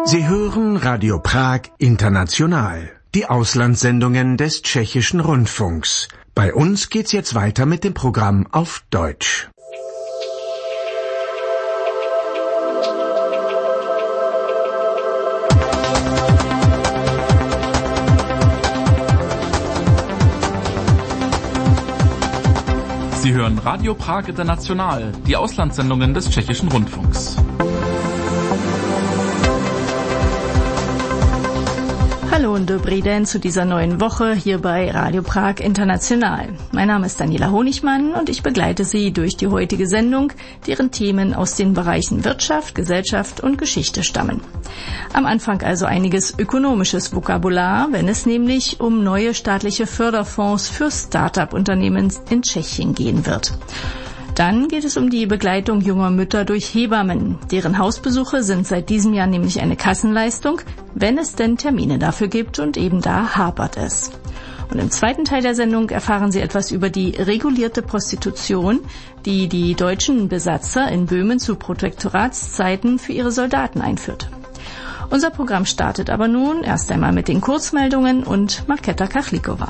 Sie hören Radio Prag International, die Auslandssendungen des Tschechischen Rundfunks. Bei uns geht's jetzt weiter mit dem Programm auf Deutsch. Sie hören Radio Prag International, die Auslandssendungen des Tschechischen Rundfunks. Hallo und dobrý den zu dieser neuen Woche hier bei Radio Prag International. Mein Name ist Daniela Honigmann und ich begleite Sie durch die heutige Sendung, deren Themen aus den Bereichen Wirtschaft, Gesellschaft und Geschichte stammen. Am Anfang also einiges ökonomisches Vokabular, wenn es nämlich um neue staatliche Förderfonds für Start-up-Unternehmen in Tschechien gehen wird. Dann geht es um die Begleitung junger Mütter durch Hebammen. Deren Hausbesuche sind seit diesem Jahr nämlich eine Kassenleistung, wenn es denn Termine dafür gibt, und eben da hapert es. Und im zweiten Teil der Sendung erfahren Sie etwas über die regulierte Prostitution, die die deutschen Besatzer in Böhmen zu Protektoratszeiten für ihre Soldaten einführte. Unser Programm startet aber nun erst einmal mit den Kurzmeldungen und Markéta Kachlikova.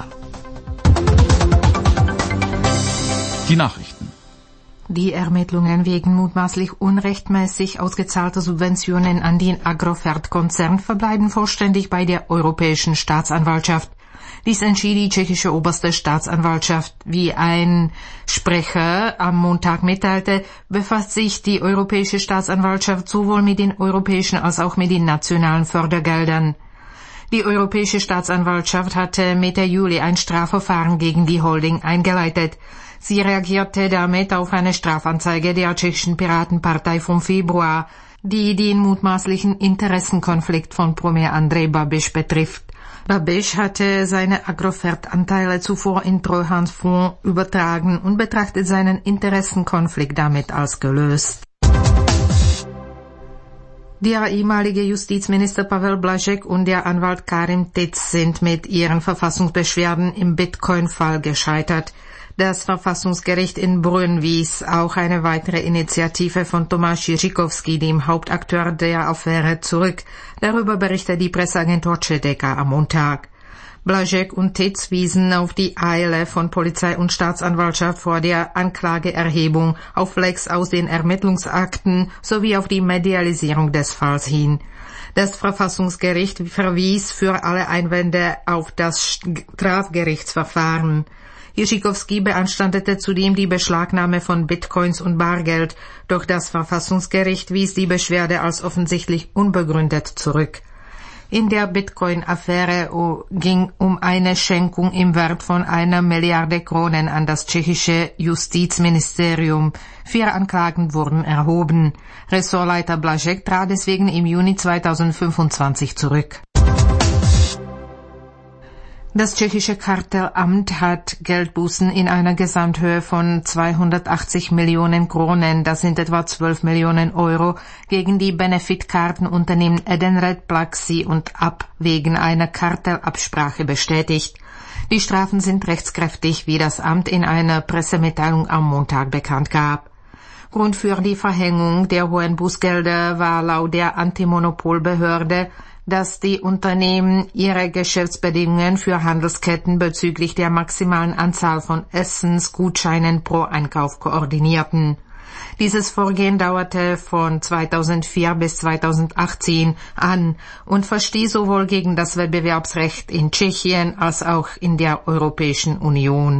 Die Nachrichten. Die Ermittlungen wegen mutmaßlich unrechtmäßig ausgezahlter Subventionen an den Agrofert-Konzern verbleiben vollständig bei der Europäischen Staatsanwaltschaft. Dies entschied die tschechische oberste Staatsanwaltschaft. Wie ein Sprecher am Montag mitteilte, befasst sich die Europäische Staatsanwaltschaft sowohl mit den europäischen als auch mit den nationalen Fördergeldern. Die Europäische Staatsanwaltschaft hatte Mitte Juli ein Strafverfahren gegen die Holding eingeleitet. Sie reagierte damit auf eine Strafanzeige der tschechischen Piratenpartei vom Februar, die den mutmaßlichen Interessenkonflikt von Premier Andrej Babiš betrifft. Babiš hatte seine Agrofert-Anteile zuvor in Treuhandfonds übertragen und betrachtet seinen Interessenkonflikt damit als gelöst. Der ehemalige Justizminister Pavel Blažek und der Anwalt Karim Tic sind mit ihren Verfassungsbeschwerden im Bitcoin-Fall gescheitert. Das Verfassungsgericht in Brünn wies auch eine weitere Initiative von Tomáš Jiříkovský, dem Hauptakteur der Affäre, zurück. Darüber berichtet die Presseagentur ČTK am Montag. Blažek und Tic wiesen auf die Eile von Polizei und Staatsanwaltschaft vor der Anklageerhebung, auf Lecks aus den Ermittlungsakten sowie auf die Medialisierung des Falls hin. Das Verfassungsgericht verwies für alle Einwände auf das Strafgerichtsverfahren. Jiříkovský beanstandete zudem die Beschlagnahme von Bitcoins und Bargeld, doch das Verfassungsgericht wies die Beschwerde als offensichtlich unbegründet zurück. In der Bitcoin-Affäre ging um eine Schenkung im Wert von 1 Milliarde Kronen an das tschechische Justizministerium. 4 Anklagen wurden erhoben. Ressortleiter Blažek trat deswegen im Juni 2025 zurück. Das tschechische Kartellamt hat Geldbußen in einer Gesamthöhe von 280 Millionen Kronen, das sind etwa 12 Millionen Euro, gegen die Benefitkartenunternehmen Edenred, Plaxi und App wegen einer Kartellabsprache bestätigt. Die Strafen sind rechtskräftig, wie das Amt in einer Pressemitteilung am Montag bekannt gab. Grund für die Verhängung der hohen Bußgelder war laut der Antimonopolbehörde, dass die Unternehmen ihre Geschäftsbedingungen für Handelsketten bezüglich der maximalen Anzahl von Essensgutscheinen pro Einkauf koordinierten. Dieses Vorgehen dauerte von 2004 bis 2018 an und verstieß sowohl gegen das Wettbewerbsrecht in Tschechien als auch in der Europäischen Union.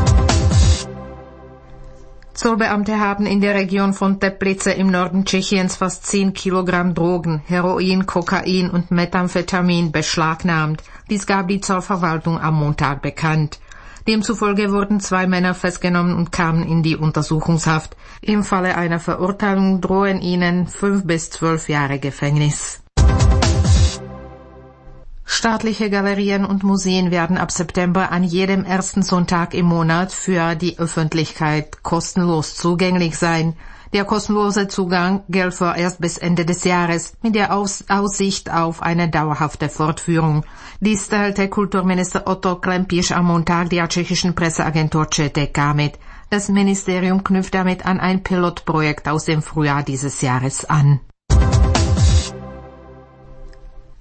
Zollbeamte haben in der Region von Teplice im Norden Tschechiens fast 10 Kilogramm Drogen, Heroin, Kokain und Methamphetamin beschlagnahmt. Dies gab die Zollverwaltung am Montag bekannt. Demzufolge wurden 2 Männer festgenommen und kamen in die Untersuchungshaft. Im Falle einer Verurteilung drohen ihnen 5 bis 12 Jahre Gefängnis. Staatliche Galerien und Museen werden ab September an jedem ersten Sonntag im Monat für die Öffentlichkeit kostenlos zugänglich sein. Der kostenlose Zugang gilt vorerst bis Ende des Jahres mit der Aussicht auf eine dauerhafte Fortführung. Dies teilte Kulturminister Otto Klempisch am Montag der tschechischen Presseagentur ČTK mit. Das Ministerium knüpft damit an ein Pilotprojekt aus dem Frühjahr dieses Jahres an.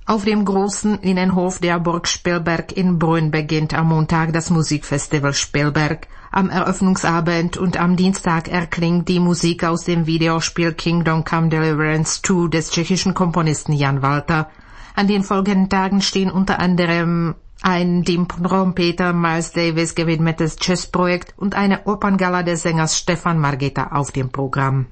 Auf dem großen Innenhof der Burg Spielberg in Brünn beginnt am Montag das Musikfestival Spielberg. Am Eröffnungsabend und am Dienstag erklingt die Musik aus dem Videospiel Kingdom Come Deliverance 2 des tschechischen Komponisten Jan Walter. An den folgenden Tagen stehen unter anderem ein dem Trompeter Miles Davis gewidmetes Jazzprojekt und eine Operngala des Sängers Stefan Margita auf dem Programm.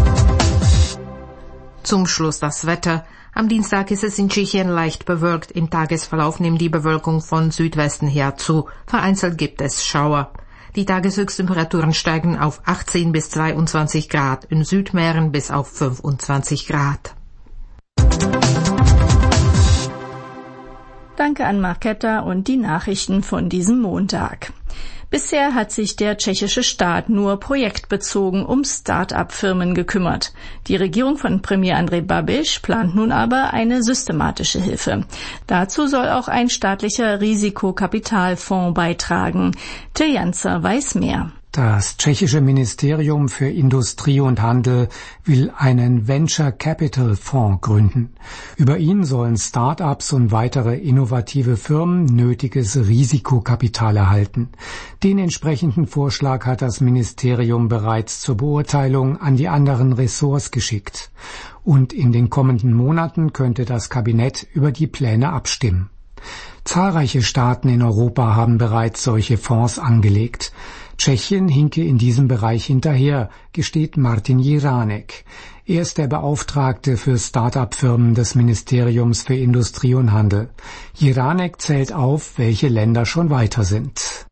Zum Schluss das Wetter. Am Dienstag ist es in Tschechien leicht bewölkt. Im Tagesverlauf nimmt die Bewölkung von Südwesten her zu. Vereinzelt gibt es Schauer. Die Tageshöchsttemperaturen steigen auf 18 bis 22 Grad, in Südmähren bis auf 25 Grad. Danke an Marketta und die Nachrichten von diesem Montag. Bisher hat sich der tschechische Staat nur projektbezogen um Start-up-Firmen gekümmert. Die Regierung von Premier Andrej Babiš plant nun aber eine systematische Hilfe. Dazu soll auch ein staatlicher Risikokapitalfonds beitragen. Till Janzer weiß mehr. Das tschechische Ministerium für Industrie und Handel will einen Venture Capital Fonds gründen. Über ihn sollen Start-ups und weitere innovative Firmen nötiges Risikokapital erhalten. Den entsprechenden Vorschlag hat das Ministerium bereits zur Beurteilung an die anderen Ressorts geschickt. Und in den kommenden Monaten könnte das Kabinett über die Pläne abstimmen. Zahlreiche Staaten in Europa haben bereits solche Fonds angelegt. Tschechien hinke in diesem Bereich hinterher, gesteht Martin Jiránek. Er ist der Beauftragte für Start-up-Firmen des Ministeriums für Industrie und Handel. Jiránek zählt auf, welche Länder schon weiter sind.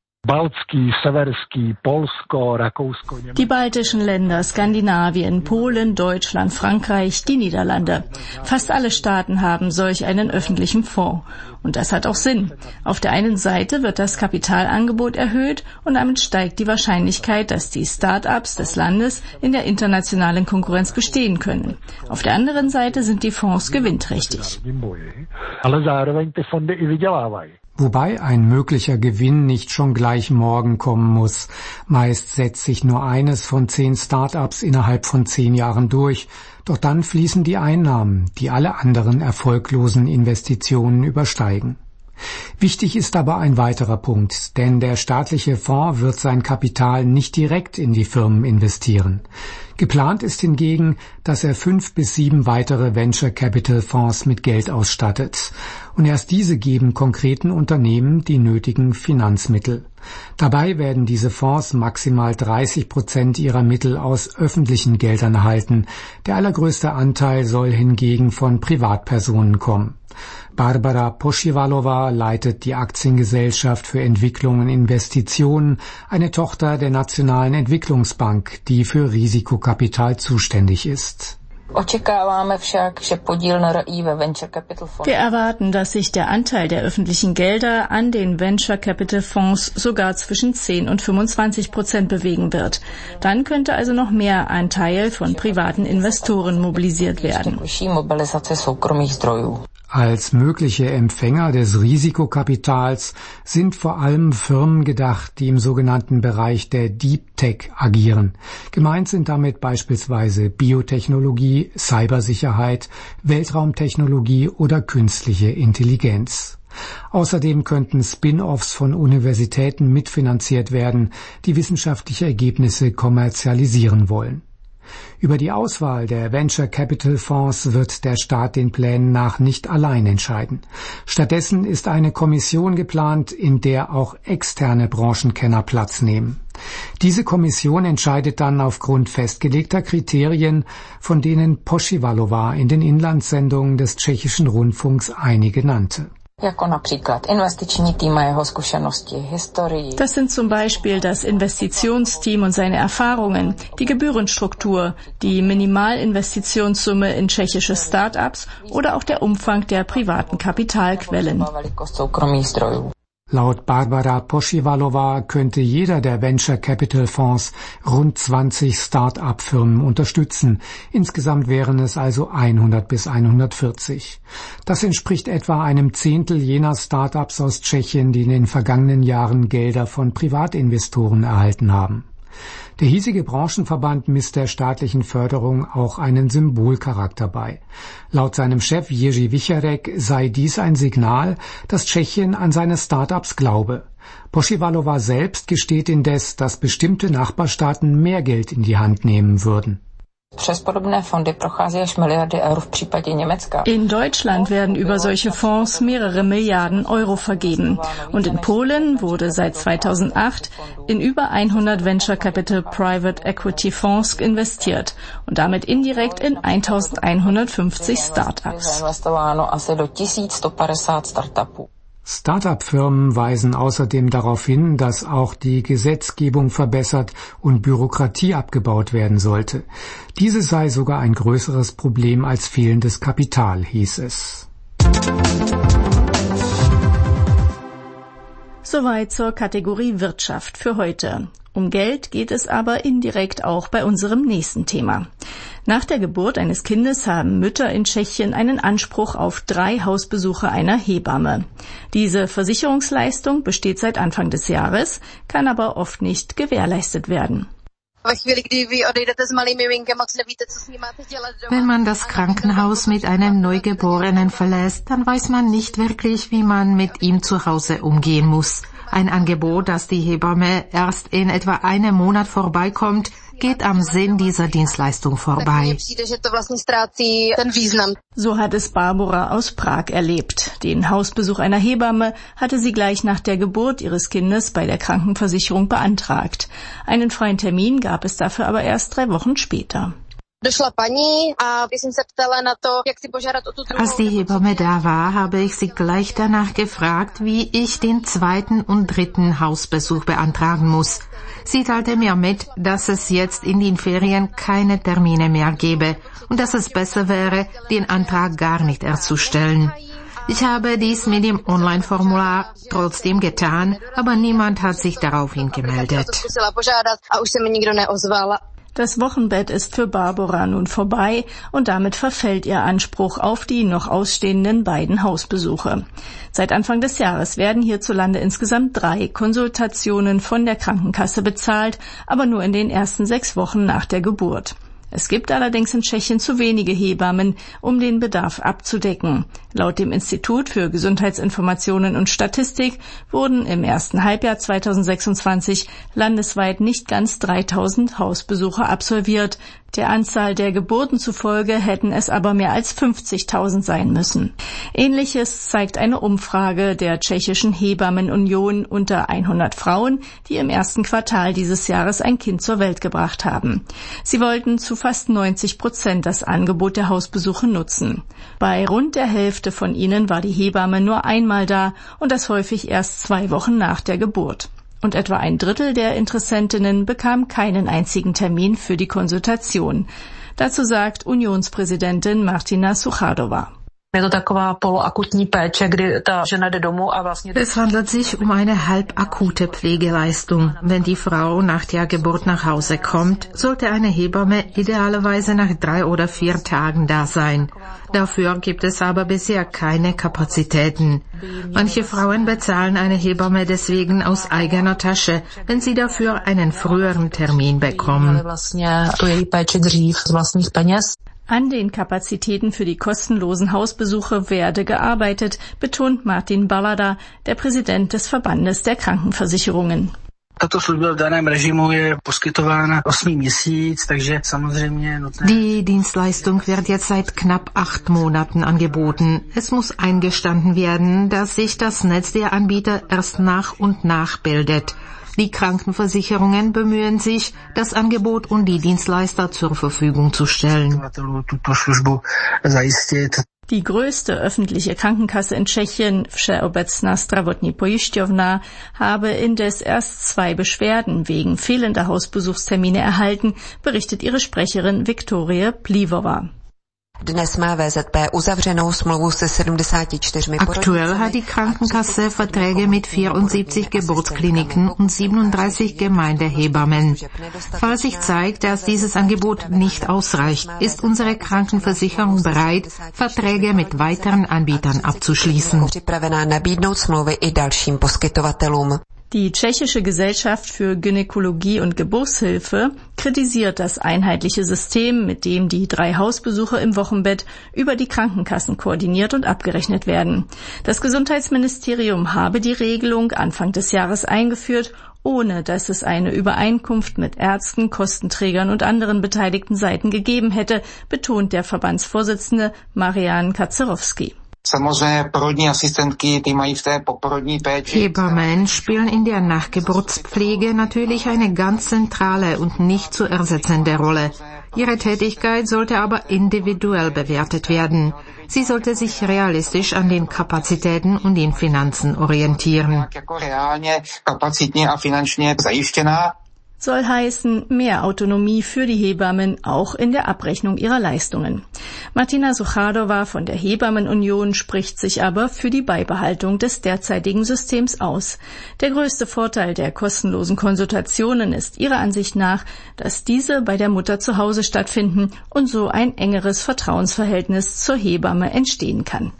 Die baltischen Länder, Skandinavien, Polen, Deutschland, Frankreich, die Niederlande. Fast alle Staaten haben solch einen öffentlichen Fonds. Und das hat auch Sinn. Auf der einen Seite wird das Kapitalangebot erhöht und damit steigt die Wahrscheinlichkeit, dass die Start-ups des Landes in der internationalen Konkurrenz bestehen können. Auf der anderen Seite sind die Fonds gewinnträchtig. Wobei ein möglicher Gewinn nicht schon gleich morgen kommen muss. Meist setzt sich nur eines von 10 Start-ups innerhalb von 10 Jahren durch. Doch dann fließen die Einnahmen, die alle anderen erfolglosen Investitionen übersteigen. Wichtig ist aber ein weiterer Punkt, denn der staatliche Fonds wird sein Kapital nicht direkt in die Firmen investieren. Geplant ist hingegen, dass er 5 bis 7 weitere Venture Capital Fonds mit Geld ausstattet. Und erst diese geben konkreten Unternehmen die nötigen Finanzmittel. Dabei werden diese Fonds maximal 30% ihrer Mittel aus öffentlichen Geldern erhalten. Der allergrößte Anteil soll hingegen von Privatpersonen kommen. Barbara Poschivalova leitet die Aktiengesellschaft für Entwicklung und Investitionen, eine Tochter der Nationalen Entwicklungsbank, die für Risikokapital zuständig ist. Wir erwarten, dass sich der Anteil der öffentlichen Gelder an den Venture Capital Fonds sogar zwischen 10 und 25% bewegen wird. Dann könnte also noch mehr ein Teil von privaten Investoren mobilisiert werden. Als mögliche Empfänger des Risikokapitals sind vor allem Firmen gedacht, die im sogenannten Bereich der Deep Tech agieren. Gemeint sind damit beispielsweise Biotechnologie, Cybersicherheit, Weltraumtechnologie oder künstliche Intelligenz. Außerdem könnten Spin-offs von Universitäten mitfinanziert werden, die wissenschaftliche Ergebnisse kommerzialisieren wollen. Über die Auswahl der Venture Capital Fonds wird der Staat den Plänen nach nicht allein entscheiden. Stattdessen ist eine Kommission geplant, in der auch externe Branchenkenner Platz nehmen. Diese Kommission entscheidet dann aufgrund festgelegter Kriterien, von denen Poschivalova in den Inlandssendungen des tschechischen Rundfunks einige nannte. Das sind zum Beispiel das Investitionsteam und seine Erfahrungen, die Gebührenstruktur, die Minimalinvestitionssumme in tschechische Start-ups oder auch der Umfang der privaten Kapitalquellen. Laut Barbara Poschivalova könnte jeder der Venture Capital Fonds rund 20 Start-up-Firmen unterstützen. Insgesamt wären es also 100 bis 140. Das entspricht etwa einem Zehntel jener Start-ups aus Tschechien, die in den vergangenen Jahren Gelder von Privatinvestoren erhalten haben. Der hiesige Branchenverband misst der staatlichen Förderung auch einen Symbolcharakter bei. Laut seinem Chef Jiří Wichorek sei dies ein Signal, dass Tschechien an seine Start-ups glaube. Pošivalová selbst gesteht indes, dass bestimmte Nachbarstaaten mehr Geld in die Hand nehmen würden. In Deutschland werden über solche Fonds mehrere Milliarden Euro vergeben. Und in Polen wurde seit 2008 in über 100 Venture Capital Private Equity Fonds investiert und damit indirekt in 1150 Start-ups. Start-up-Firmen weisen außerdem darauf hin, dass auch die Gesetzgebung verbessert und Bürokratie abgebaut werden sollte. Diese sei sogar ein größeres Problem als fehlendes Kapital, hieß es. Soweit zur Kategorie Wirtschaft für heute. Um Geld geht es aber indirekt auch bei unserem nächsten Thema. Nach der Geburt eines Kindes haben Mütter in Tschechien einen Anspruch auf 3 Hausbesuche einer Hebamme. Diese Versicherungsleistung besteht seit Anfang des Jahres, kann aber oft nicht gewährleistet werden. Wenn man das Krankenhaus mit einem Neugeborenen verlässt, dann weiß man nicht wirklich, wie man mit ihm zu Hause umgehen muss. Ein Angebot, das die Hebamme erst in etwa einem Monat vorbeikommt, geht am Sinn dieser Dienstleistung vorbei. So hat es Barbara aus Prag erlebt. Den Hausbesuch einer Hebamme hatte sie gleich nach der Geburt ihres Kindes bei der Krankenversicherung beantragt. Einen freien Termin gab es dafür aber erst 3 Wochen später. Als die Hebamme da war, habe ich sie gleich danach gefragt, wie ich den 2. und 3. Hausbesuch beantragen muss. Sie teilte mir mit, dass es jetzt in den Ferien keine Termine mehr gebe und dass es besser wäre, den Antrag gar nicht erst zu stellen. Ich habe dies mit dem Online-Formular trotzdem getan, aber niemand hat sich daraufhin gemeldet. Das Wochenbett ist für Barbara nun vorbei und damit verfällt ihr Anspruch auf die noch ausstehenden beiden Hausbesuche. Seit Anfang des Jahres werden hierzulande insgesamt 3 Konsultationen von der Krankenkasse bezahlt, aber nur in den ersten 6 Wochen nach der Geburt. Es gibt allerdings in Tschechien zu wenige Hebammen, um den Bedarf abzudecken. Laut dem Institut für Gesundheitsinformationen und Statistik wurden im ersten Halbjahr 2026 landesweit nicht ganz 3000 Hausbesuche absolviert. Der Anzahl der Geburten zufolge hätten es aber mehr als 50.000 sein müssen. Ähnliches zeigt eine Umfrage der tschechischen Hebammenunion unter 100 Frauen, die im ersten Quartal dieses Jahres ein Kind zur Welt gebracht haben. Sie wollten zu fast 90% das Angebot der Hausbesuche nutzen. Bei rund der Hälfte von ihnen war die Hebamme nur einmal da und das häufig erst 2 Wochen nach der Geburt. Und etwa ein Drittel der Interessentinnen bekam keinen einzigen Termin für die Konsultation. Dazu sagt Unionspräsidentin Martina Suchadová. Es handelt sich um eine halbakute Pflegeleistung. Wenn die Frau nach der Geburt nach Hause kommt, sollte eine Hebamme idealerweise nach 3 oder 4 Tagen da sein. Dafür gibt es aber bisher keine Kapazitäten. Manche Frauen bezahlen eine Hebamme deswegen aus eigener Tasche, wenn sie dafür einen früheren Termin bekommen. An den Kapazitäten für die kostenlosen Hausbesuche werde gearbeitet, betont Martin Balada, der Präsident des Verbandes der Krankenversicherungen. Die Dienstleistung wird jetzt seit knapp 8 Monaten angeboten. Es muss eingestanden werden, dass sich das Netz der Anbieter erst nach und nach bildet. Die Krankenversicherungen bemühen sich, das Angebot und die Dienstleister zur Verfügung zu stellen. Die größte öffentliche Krankenkasse in Tschechien, Všeobecná zdravotní pojišťovna, habe indes erst 2 Beschwerden wegen fehlender Hausbesuchstermine erhalten, berichtet ihre Sprecherin Viktorie Plivová. Aktuell hat die Krankenkasse Verträge mit 74 Geburtskliniken und 37 Gemeindehebammen. Falls sich zeigt, dass dieses Angebot nicht ausreicht, ist unsere Krankenversicherung bereit, Verträge mit weiteren Anbietern abzuschließen. Die Tschechische Gesellschaft für Gynäkologie und Geburtshilfe kritisiert das einheitliche System, mit dem die 3 Hausbesuche im Wochenbett über die Krankenkassen koordiniert und abgerechnet werden. Das Gesundheitsministerium habe die Regelung Anfang des Jahres eingeführt, ohne dass es eine Übereinkunft mit Ärzten, Kostenträgern und anderen beteiligten Seiten gegeben hätte, betont der Verbandsvorsitzende Marian Kaczorowski. Hebammen spielen in der Nachgeburtspflege natürlich eine ganz zentrale und nicht zu ersetzende Rolle. Ihre Tätigkeit sollte aber individuell bewertet werden. Sie sollte sich realistisch an den Kapazitäten und den Finanzen orientieren. Soll heißen, mehr Autonomie für die Hebammen, auch in der Abrechnung ihrer Leistungen. Martina Suchadova von der Hebammenunion spricht sich aber für die Beibehaltung des derzeitigen Systems aus. Der größte Vorteil der kostenlosen Konsultationen ist ihrer Ansicht nach, dass diese bei der Mutter zu Hause stattfinden und so ein engeres Vertrauensverhältnis zur Hebamme entstehen kann.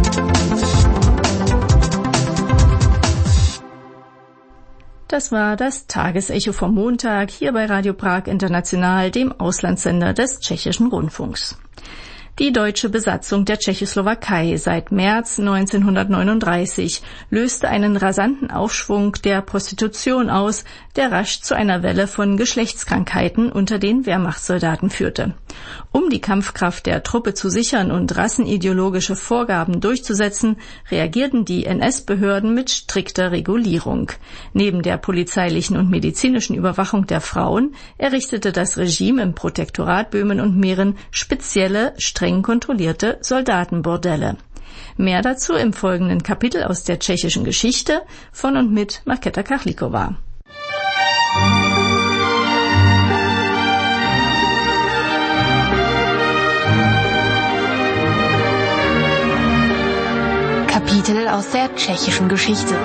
Das war das Tagesecho vom Montag hier bei Radio Prag International, dem Auslandssender des Tschechischen Rundfunks. Die deutsche Besatzung der Tschechoslowakei seit März 1939 löste einen rasanten Aufschwung der Prostitution aus, der rasch zu einer Welle von Geschlechtskrankheiten unter den Wehrmachtssoldaten führte. Um die Kampfkraft der Truppe zu sichern und rassenideologische Vorgaben durchzusetzen, reagierten die NS-Behörden mit strikter Regulierung. Neben der polizeilichen und medizinischen Überwachung der Frauen errichtete das Regime im Protektorat Böhmen und Mähren spezielle, streng kontrollierte Soldatenbordelle. Mehr dazu im folgenden Kapitel aus der tschechischen Geschichte von und mit Markéta Kachlikova. Kapitel aus der tschechischen Geschichte.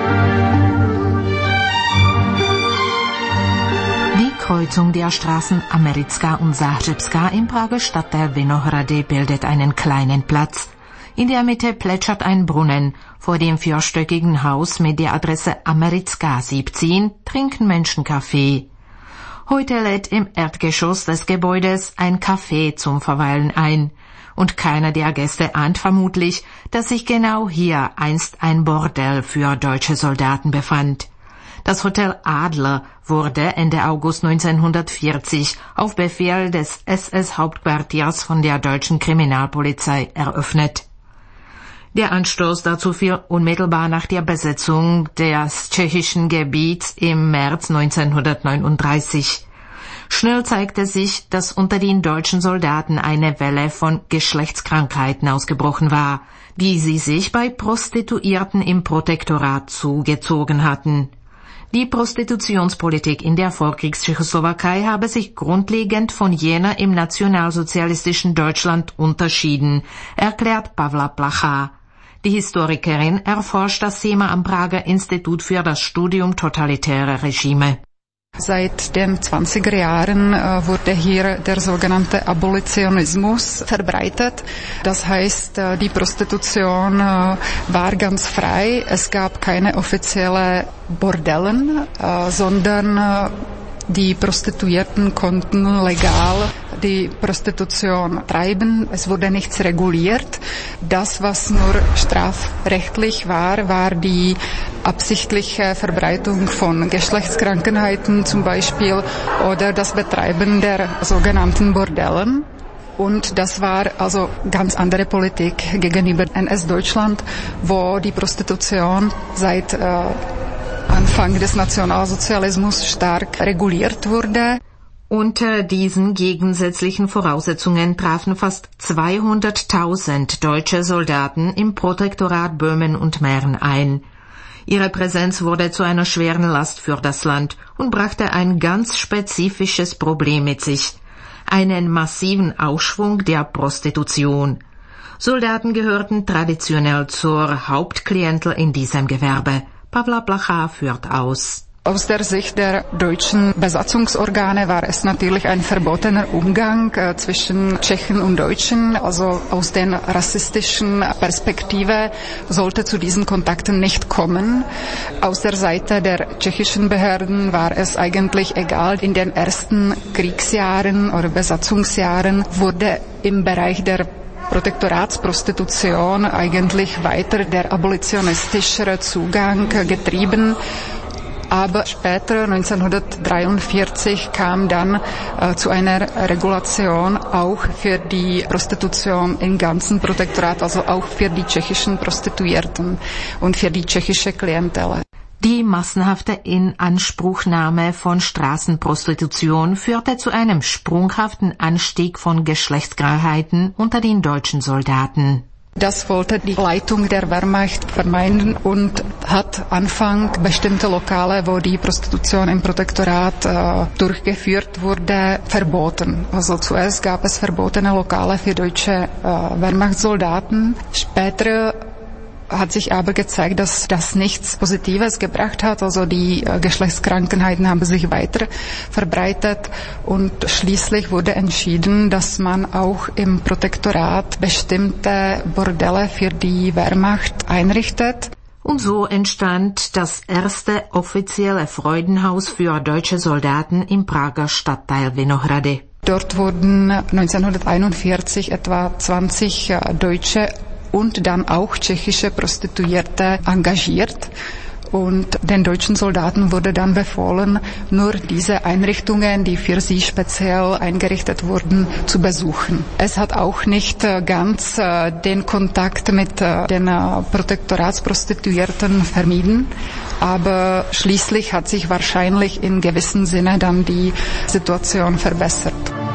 Die Kreuzung der Straßen Americká und Záhřebská im Prager Stadtteil Vinohrady bildet einen kleinen Platz. In der Mitte plätschert ein Brunnen. Vor dem vierstöckigen Haus mit der Adresse Americká 17 trinken Menschen Kaffee. Heute lädt im Erdgeschoss des Gebäudes ein Café zum Verweilen ein. Und keiner der Gäste ahnt vermutlich, dass sich genau hier einst ein Bordell für deutsche Soldaten befand. Das Hotel Adler wurde Ende August 1940 auf Befehl des SS-Hauptquartiers von der deutschen Kriminalpolizei eröffnet. Der Anstoß dazu fiel unmittelbar nach der Besetzung des tschechischen Gebiets im März 1939. Schnell zeigte sich, dass unter den deutschen Soldaten eine Welle von Geschlechtskrankheiten ausgebrochen war, die sie sich bei Prostituierten im Protektorat zugezogen hatten. Die Prostitutionspolitik in der Vorkriegs-Tschechoslowakei habe sich grundlegend von jener im nationalsozialistischen Deutschland unterschieden, erklärt Pavla Placha. Die Historikerin erforscht das Thema am Prager Institut für das Studium totalitärer Regime. Seit den 20er Jahren wurde hier der sogenannte Abolitionismus verbreitet. Das heißt, die Prostitution war ganz frei. Es gab keine offizielle Bordellen, sondern die Prostituierten konnten legal die Prostitution treiben. Es wurde nichts reguliert. Das, was nur strafrechtlich war, war die absichtliche Verbreitung von Geschlechtskrankheiten zum Beispiel oder das Betreiben der sogenannten Bordellen. Und das war also ganz andere Politik gegenüber NS-Deutschland, wo die Prostitution seit Anfang des Nationalsozialismus stark reguliert wurde. Unter diesen gegensätzlichen Voraussetzungen trafen fast 200.000 deutsche Soldaten im Protektorat Böhmen und Mähren ein. Ihre Präsenz wurde zu einer schweren Last für das Land und brachte ein ganz spezifisches Problem mit sich: einen massiven Aufschwung der Prostitution. Soldaten gehörten traditionell zur Hauptklientel in diesem Gewerbe. Pavla Placha führt aus. Aus der Sicht der deutschen Besatzungsorgane war es natürlich ein verbotener Umgang zwischen Tschechen und Deutschen. Also aus der rassistischen Perspektive sollte zu diesen Kontakten nicht kommen. Aus der Seite der tschechischen Behörden war es eigentlich egal. In den ersten Kriegsjahren oder Besatzungsjahren wurde im Bereich der Protektoratsprostitution eigentlich weiter der abolitionistische Zugang getrieben. Aber später, 1943, kam dann zu einer Regulation auch für die Prostitution im ganzen Protektorat, also auch für die tschechischen Prostituierten und für die tschechische Klientel. Die massenhafte Inanspruchnahme von Straßenprostitution führte zu einem sprunghaften Anstieg von Geschlechtskrankheiten unter den deutschen Soldaten. Das wollte die Leitung der Wehrmacht vermeiden und hat Anfang bestimmte Lokale, wo die Prostitution im Protektorat durchgeführt wurde, verboten. Also zuerst gab es verbotene Lokale für deutsche Wehrmachtssoldaten. Später hat sich aber gezeigt, dass das nichts Positives gebracht hat. Also die Geschlechtskrankheiten haben sich weiter verbreitet und schließlich wurde entschieden, dass man auch im Protektorat bestimmte Bordelle für die Wehrmacht einrichtet. Und so entstand das erste offizielle Freudenhaus für deutsche Soldaten im Prager Stadtteil Vinohrady. Dort wurden 1941 etwa 20 Deutsche und dann auch tschechische Prostituierte engagiert. Und den deutschen Soldaten wurde dann befohlen, nur diese Einrichtungen, die für sie speziell eingerichtet wurden, zu besuchen. Es hat auch nicht ganz den Kontakt mit den Protektoratsprostituierten vermieden, aber schließlich hat sich wahrscheinlich in gewissem Sinne dann die Situation verbessert.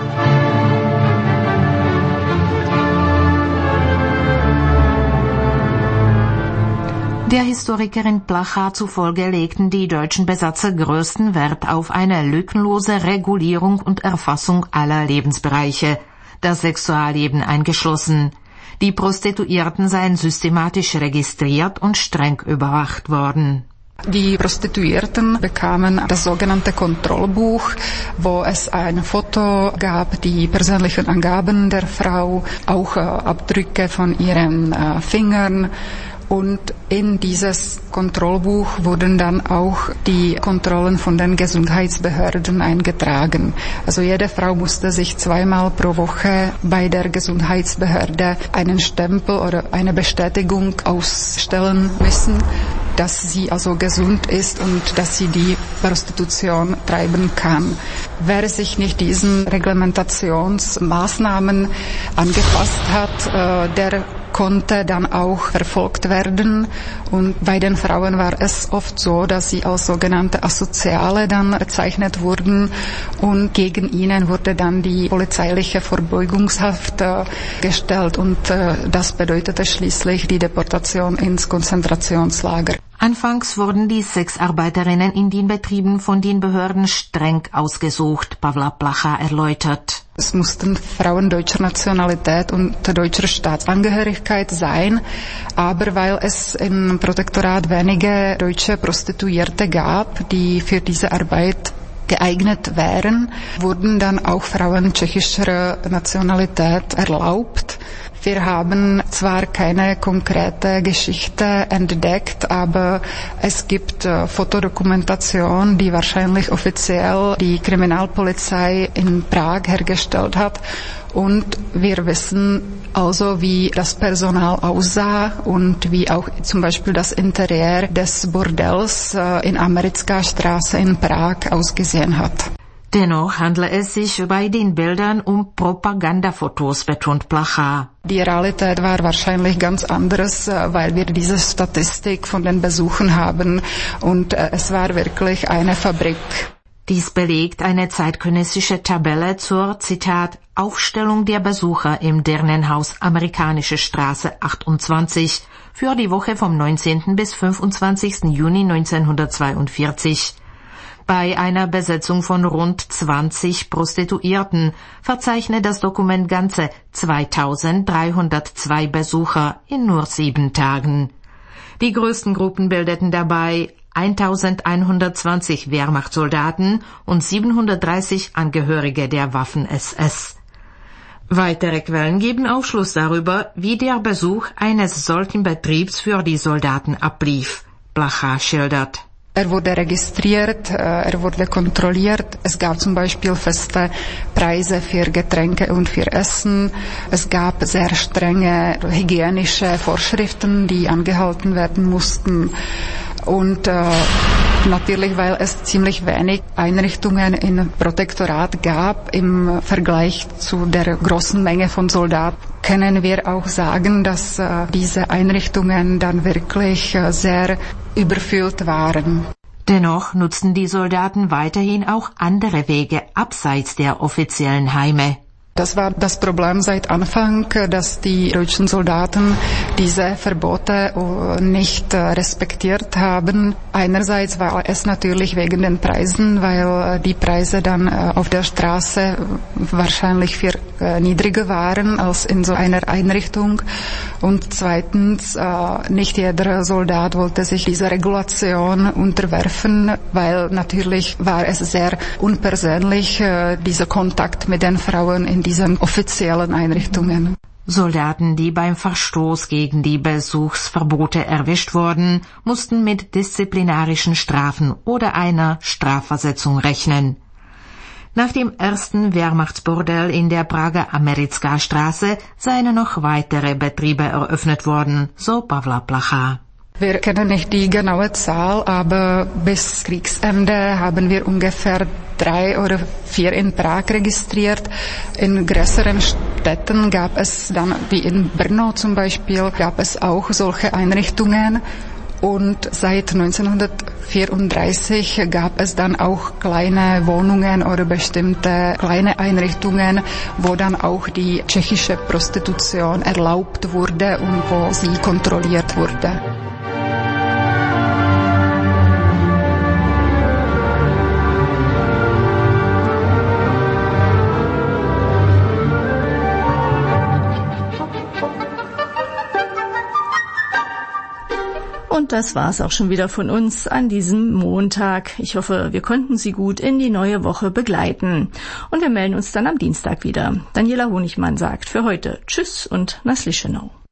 Der Historikerin Placha zufolge legten die deutschen Besatzer größten Wert auf eine lückenlose Regulierung und Erfassung aller Lebensbereiche, das Sexualleben eingeschlossen. Die Prostituierten seien systematisch registriert und streng überwacht worden. Die Prostituierten bekamen das sogenannte Kontrollbuch, wo es ein Foto gab, die persönlichen Angaben der Frau, auch Abdrücke von ihren Fingern. Und in dieses Kontrollbuch wurden dann auch die Kontrollen von den Gesundheitsbehörden eingetragen. Also jede Frau musste sich 2-mal pro Woche bei der Gesundheitsbehörde einen Stempel oder eine Bestätigung ausstellen müssen, dass sie also gesund ist und dass sie die Prostitution treiben kann. Wer sich nicht diesen Reglementationsmaßnahmen angepasst hat, der konnte dann auch verfolgt werden. Und bei den Frauen war es oft so, dass sie als sogenannte Asoziale dann bezeichnet wurden und gegen ihnen wurde dann die polizeiliche Verbeugungshaft gestellt und das bedeutete schließlich die Deportation ins Konzentrationslager. Anfangs wurden die Sexarbeiterinnen in den Betrieben von den Behörden streng ausgesucht, Pavla Placha erläutert. Es mussten Frauen deutscher Nationalität und deutscher Staatsangehörigkeit sein, aber weil es im Protektorat wenige deutsche Prostituierte gab, die für diese Arbeit geeignet wären, wurden dann auch Frauen tschechischer Nationalität erlaubt. Wir haben zwar keine konkrete Geschichte entdeckt, aber es gibt Fotodokumentation, die wahrscheinlich offiziell die Kriminalpolizei in Prag hergestellt hat. Und wir wissen also, wie das Personal aussah und wie auch zum Beispiel das Interieur des Bordells in Americká Straße in Prag ausgesehen hat. Dennoch handle es sich bei den Bildern um Propagandafotos, betont Placha. Die Realität war wahrscheinlich ganz anders, weil wir diese Statistik von den Besuchen haben und es war wirklich eine Fabrik. Dies belegt eine zeitgenössische Tabelle zur, Zitat, Aufstellung der Besucher im Dirnenhaus Amerikanische Straße 28 für die Woche vom 19. bis 25. Juni 1942. Bei einer Besetzung von rund 20 Prostituierten verzeichnet das Dokument ganze 2302 Besucher in nur 7 Tagen. Die größten Gruppen bildeten dabei 1120 Wehrmachtssoldaten und 730 Angehörige der Waffen-SS. Weitere Quellen geben Aufschluss darüber, wie der Besuch eines solchen Betriebs für die Soldaten ablief. Blacha schildert. Er wurde registriert, er wurde kontrolliert. Es gab zum Beispiel feste Preise für Getränke und für Essen. Es gab sehr strenge hygienische Vorschriften, die angehalten werden mussten. Und natürlich, weil es ziemlich wenig Einrichtungen im Protektorat gab im Vergleich zu der großen Menge von Soldaten, können wir auch sagen, dass diese Einrichtungen dann wirklich sehr überfüllt waren. Dennoch nutzten die Soldaten weiterhin auch andere Wege abseits der offiziellen Heime. Das war das Problem seit Anfang, dass die deutschen Soldaten diese Verbote nicht respektiert haben. Einerseits war es natürlich wegen den Preisen, weil die Preise dann auf der Straße wahrscheinlich viel niedriger waren als in so einer Einrichtung. Und zweitens, nicht jeder Soldat wollte sich dieser Regulation unterwerfen, weil natürlich war es sehr unpersönlich, dieser Kontakt mit den Frauen in diesen offiziellen Einrichtungen. Soldaten, die beim Verstoß gegen die Besuchsverbote erwischt wurden, mussten mit disziplinarischen Strafen oder einer Strafversetzung rechnen. Nach dem ersten Wehrmachtsbordell in der Prager Americká Straße seien noch weitere Betriebe eröffnet worden, so Pavla Placha. Wir kennen nicht die genaue Zahl, aber bis Kriegsende haben wir ungefähr 3 oder 4 in Prag registriert. In größeren Städten gab es dann, wie in Brno zum Beispiel, gab es auch solche Einrichtungen. Und seit 1934 gab es dann auch kleine Wohnungen oder bestimmte kleine Einrichtungen, wo dann auch die tschechische Prostitution erlaubt wurde und wo sie kontrolliert wurde. Und das war's auch schon wieder von uns an diesem Montag. Ich hoffe, wir konnten Sie gut in die neue Woche begleiten. Und wir melden uns dann am Dienstag wieder. Daniela Honigmann sagt für heute Tschüss und na slyšenou.